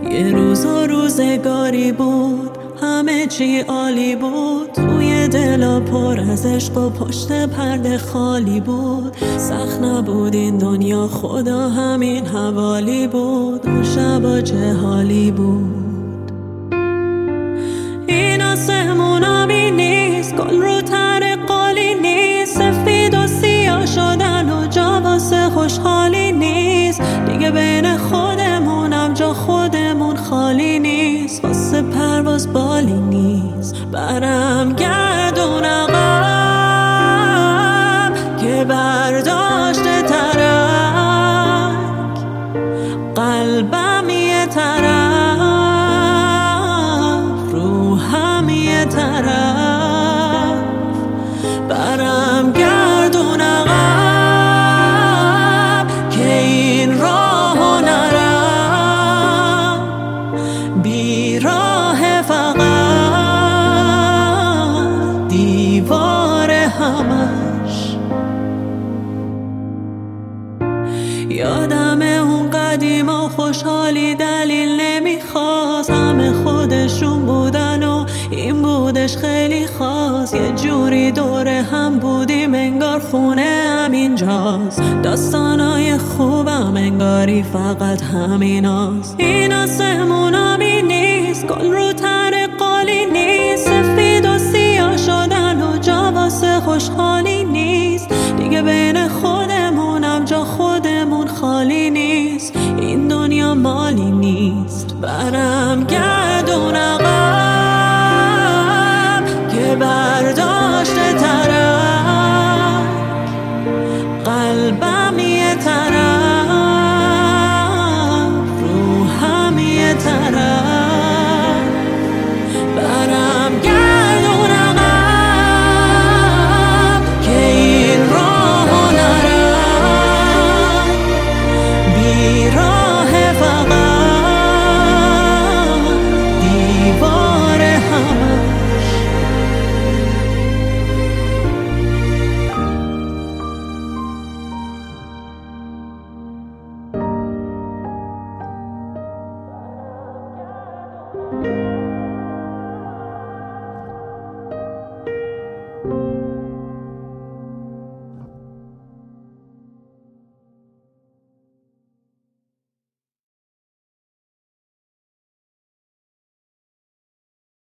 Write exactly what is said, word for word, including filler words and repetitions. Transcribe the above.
یه روز و روزگاری بود همه چی عالی بود، توی دلا پر از عشق و پشت پرده خالی بود. سخت نبود این دنیا، خدا همین حوالی بود. اون شبا چه حالی بود. این آسمون آبی نیست، گل رو تر قالی نیست، سفید و سیاه شدن و جا واسه خوشحالی نیست. دیگه بین خودمونم جا خودمون خالی نیست، واسه پرواز بالی نیست. برم گردون عقب که برداشته ترک، قلبم یه طرف، روحم یه طرف. برم گردون عقب که این راهو نرم، بیراه فقط دیوار همش. یادم اون قدیما خوشحالی دلیل نمیخواست، همه خودشون بودن و این بودش خیلی خاص. یه جوری دور هم بودیم انگار خونه همینجاست، داستانای خوبم انگاری فقط همیناست. این آسمون آبی نیست، گل رو تر قالی نیست، سفید و سیاه شدن و جا واسه خوشحالی نیست. دیگه بین خودمونم جا خودمون خالی نیست، این دنیا مالی نیست. برم گرد